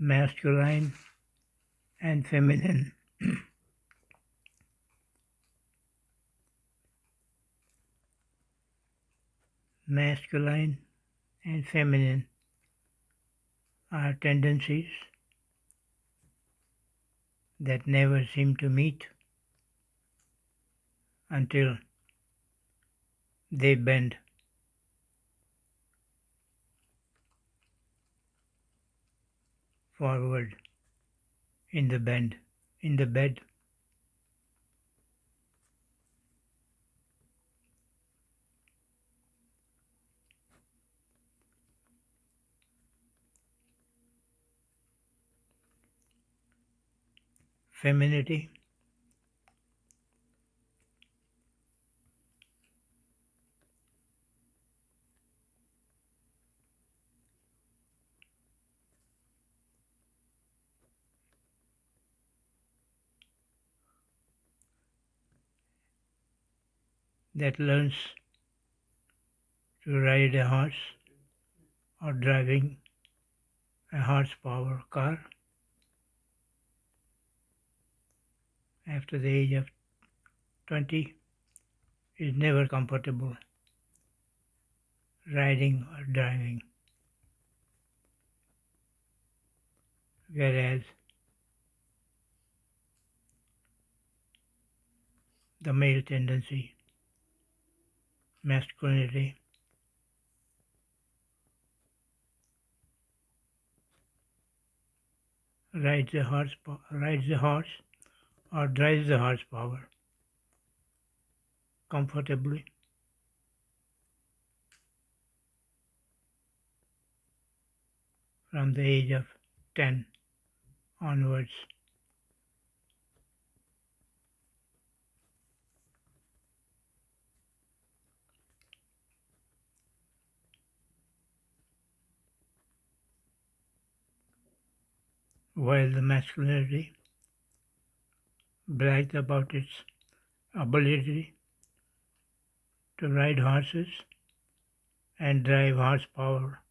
masculine and feminine. Masculine and feminine are tendencies that never seem to meet until they bend forward in the bed. Femininity that learns to ride a horse or driving a horsepower car after the age of 20 is never comfortable riding or driving, whereas the male tendency, masculinity, rides the horse or drives the horsepower comfortably from the age of 10 onwards. While the masculinity brags about its ability to ride horses and drive horsepower